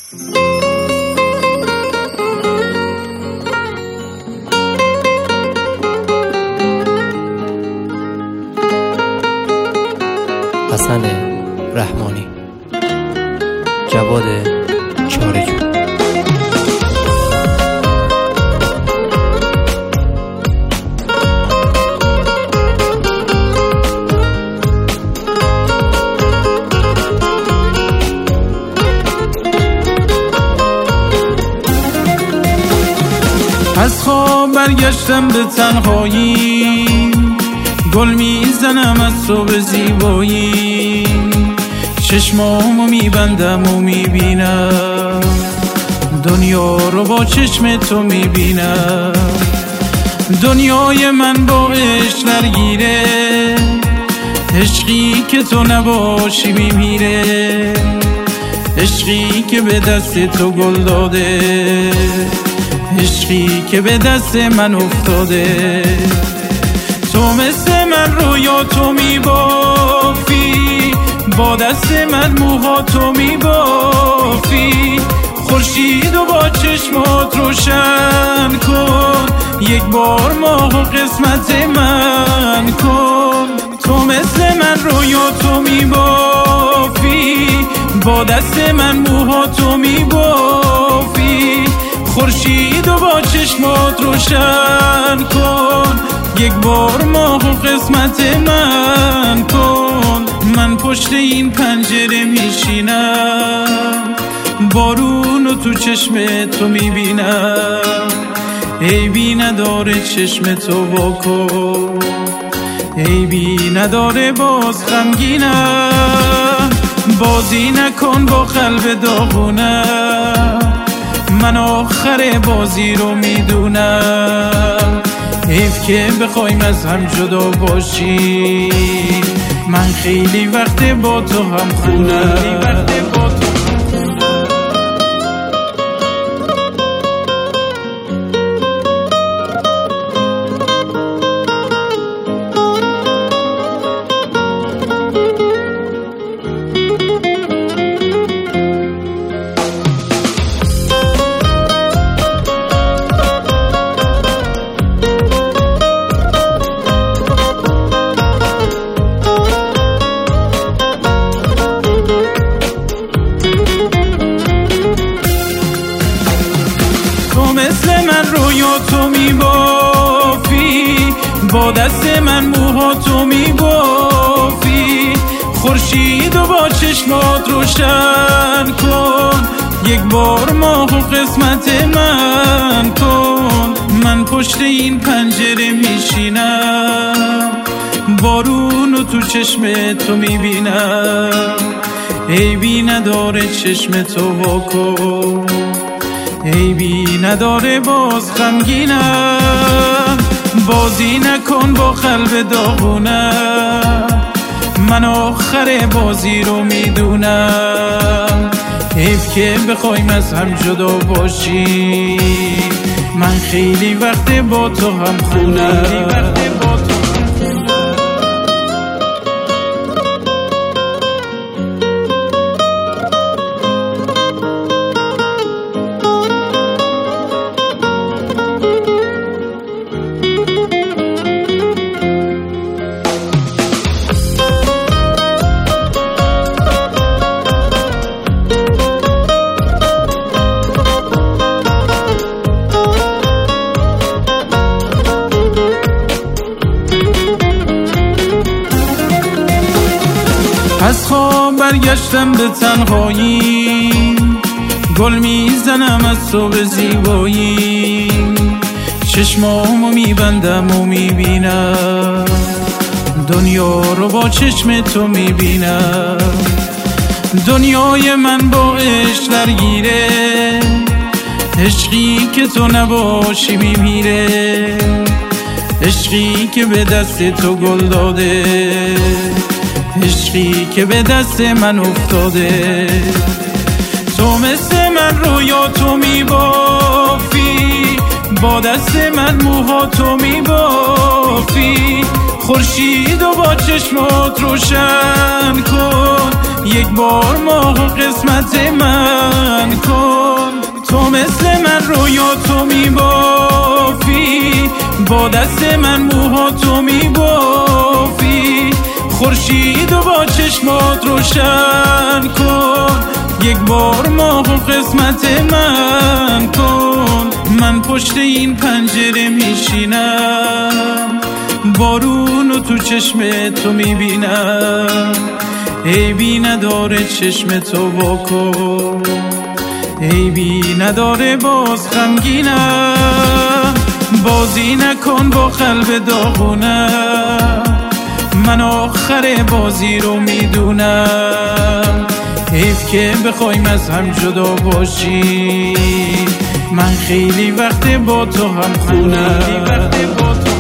حسن رحمانی، جواد چاره‌جو. از خواب برگشتم به تنهایی، گل میزنم از تو به زیبایی، چشمامو میبندم و میبینم دنیا رو با چشم تو میبینم. دنیای من با عشق درگیره، عشقی که تو نباشی میمیره، عشقی که به دست تو گل داده، عشقی که به دست من افتاده. تو مثل من رویا تو میبافی، با دست من موها تو میبافی، خورشید و با چشمات روشن کن، یک بار ماه و قسمت من کن. تو مثل من رویا تو میبافی، با دست من موها تو میبافی، خورشید و با چشمات روشن کن، یک بار ماه و قسمت من کن. من پشت این پنجره میشینم، بارون و تو چشم تو میبینم، عیبی نداره چشم تو واکن، عیبی نداره باز غمگینم. بازی نکن با قلب داغونم، من آخر بازی رو میدونم، حیف که بخوایم از هم جدا باشی، من خیلی وقت با تو هم خونم. مثل من رویا تو میبافی، با دست من موها تو میبافی، خورشید و با چشمات روشن کن، یک بار ماه و قسمت من کن. من پشت این پنجره میشینم، بارون و تو چشم تو میبینم، عیبی نداره چشم تو واکن، عیبی نداره باز غمگینم. بازی نکن با قلب داغونم، من آخر بازی رو میدونم، حیف که بخوایم از هم جدا باشی، من خیلی وقت با تو هم خونم. از خواب برگشتم به تنهایی، گل میزنم از تو به زیبایی، چشمامو میبندم و میبینم دنیا رو با چشم تو میبینم. دنیای من با عشق درگیره، عشقی که تو نباشی میمیره، عشقی که به دست تو گل داده، عشقی که به دست من افتاده. تو مثل من رویا تو میبافی، با دست من موها تو میبافی، خورشید و با چشمات روشن کن، یک بار ماه و قسمت من کن. با دست من موهاتو میبافی. خورشید و با چشمات روشن کن، یک بار ماه و قسمت من کن. من پشت این پنجره میشینم، بارون و تو چشم تو میبینم. عیبی نداره چشم تو واکن، عیبی نداره باز غمگینم. بازی نکن با قلب داغونم، من آخر بازی رو میدونم. حیف که بخوایم از هم جدا باشی، من خیلی وقت با تو هم خونم.